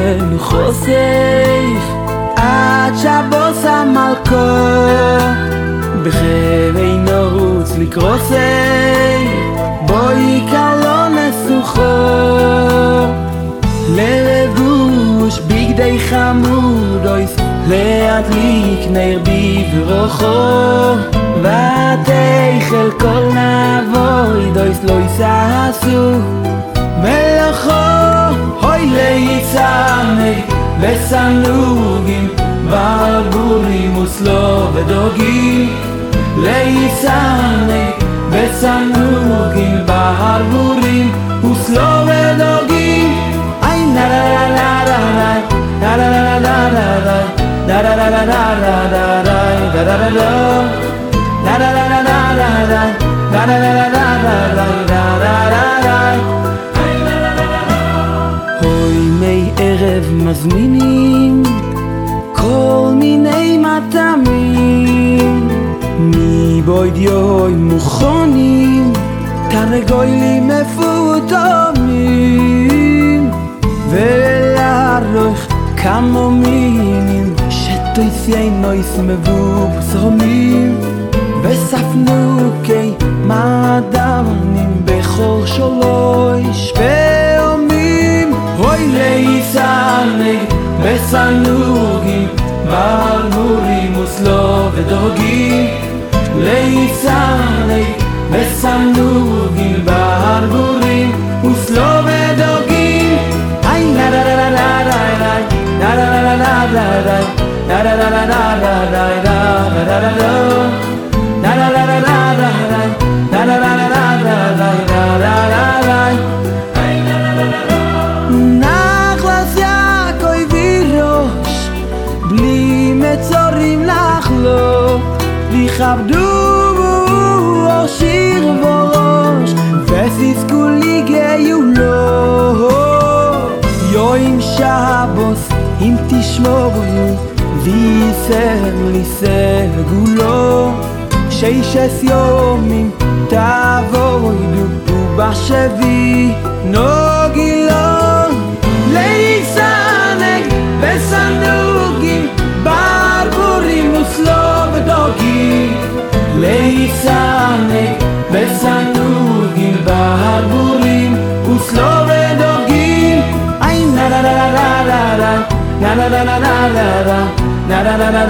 מנוחוסך עד שבוס המלכו בחבי נרוץ לקרוסך בואי קלון נסוחו ללבוש בגדי חמודויס להדליק נר בברוכו ותאכל כל נבוי דויס לא יסעסו מלאכו הוי ליצמק בסנוגים ברבורים וסלו ודוגים ליצמק בסנוגים ברבורים וסלו ודוגים איי נה לה לה לה לה לה לה לה לה לה לה לה הוי מי ערב מזמינים כל מיני מטעמים מבויד יוי מוכנים תרגוילים מפותמים ולערוך כמה מינים שתויסי נויס מבוסמים וספנוקי מדענים בכל שלוש פעמים הוי ליצמק בסנוגים ברבורים וסלו ודוגים ליצמק בסנוגים ברבורים וסלו ודוגים איי לה לה לה לה לה לה לה לה לה לה לה לה לה נחלס יעקוי וירוש בלי מצורים לחלוק ויכבדו שיר וראש וסיסקו לי גאולו יום שבוס אם תשמורו ויסר לי סגולו ששת יומים תבואו ובשבי נוגילו ליצמק בסנוגים ברבורים וסלו ודוגים ליצמק בסנוגים ברבורים וסלו ודוגים איי נה לה לה לה לה לה לה לה לה לה לה לה לה לה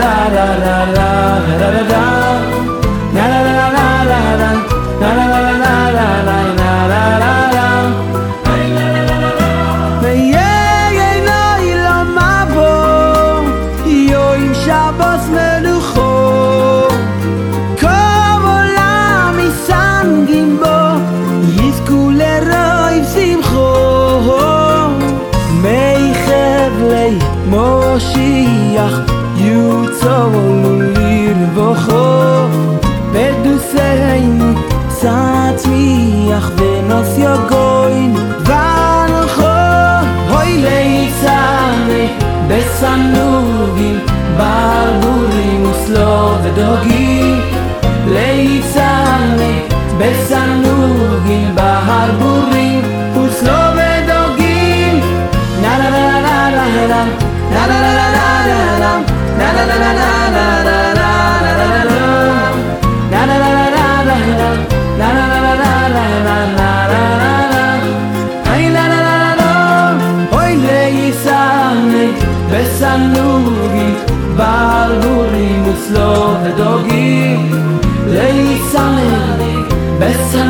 שבוס מנוחו כל עולם יסנגים בו יזכו לרוב שמחו מי חבלי מושיח יוצאו לרבוכו בדוסנו צמיח ונוס יגוין ונחו הוי ליצמק בסנוגים ברבורים וסלו ודוגים ליצמק בסנוגים ברבורים וסלו ודוגים נה לה לה לה לה לה לה לה לה לה לה לה לה בסנוגים ברבורים וסלו ודוגים ליצמק בסנוגים